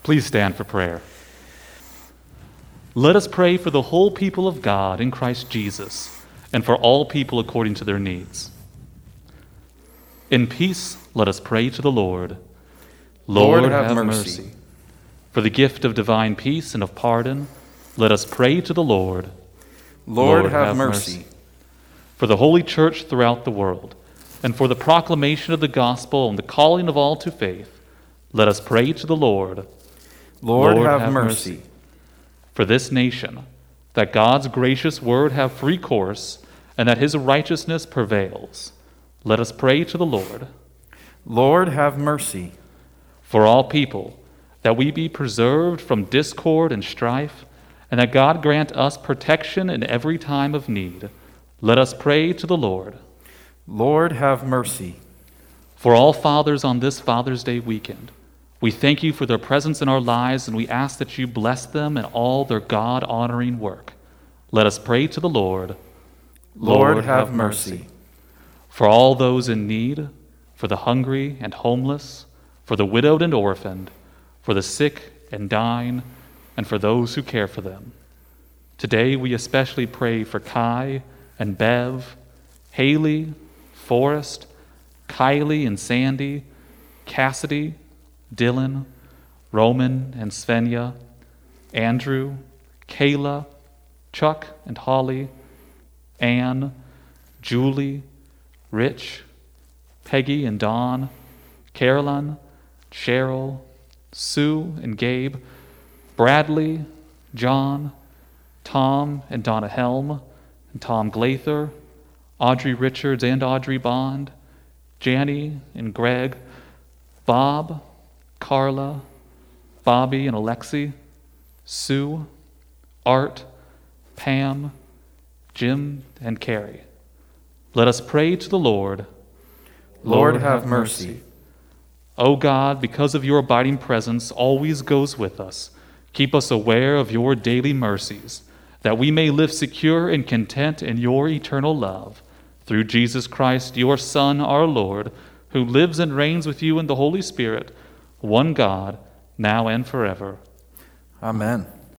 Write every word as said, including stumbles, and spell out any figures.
Please stand for prayer. Let us pray for the whole people of God in Christ Jesus, and for all people according to their needs. In peace, let us pray to the Lord. Lord, Lord, have have mercy. mercy. For the gift of divine peace and of pardon, let us pray to the Lord. Lord, have mercy. For the Holy Church throughout the world, and for the proclamation of the gospel and the calling of all to faith, let us pray to the Lord. Lord, have mercy. For this nation, that God's gracious word have free course, and that his righteousness prevails, let us pray to the Lord. Lord, have mercy. For all people, that we be preserved from discord and strife, and that God grant us protection in every time of need, let us pray to the Lord. Lord, have mercy. For all fathers on this Father's Day weekend, we thank you for their presence in our lives, and we ask that you bless them in all their God-honoring work. Let us pray to the Lord. Lord, Lord have mercy. For all those in need, for the hungry and homeless, for the widowed and orphaned, for the sick and dying, and for those who care for them. Today we especially pray for Kai and Bev, Haley, Forrest, Kylie and Sandy, Cassidy, Dylan, Roman and Svenja, Andrew, Kayla, Chuck and Holly, Anne, Julie, Rich, Peggy and Dawn, Caroline, Cheryl, Sue and Gabe, Bradley, John, Tom and Donna Helm, and Tom Glather, Audrey Richards and Audrey Bond, Janny and Greg, Bob, Carla, Bobby and Alexi, Sue, Art, Pam, Jim, and Carrie. Let us pray to the Lord. Lord, Lord have mercy. O God, because of your abiding presence always goes with us, keep us aware of your daily mercies, that we may live secure and content in your eternal love. Through Jesus Christ, your Son, our Lord, who lives and reigns with you in the Holy Spirit, one God, now and forever. Amen.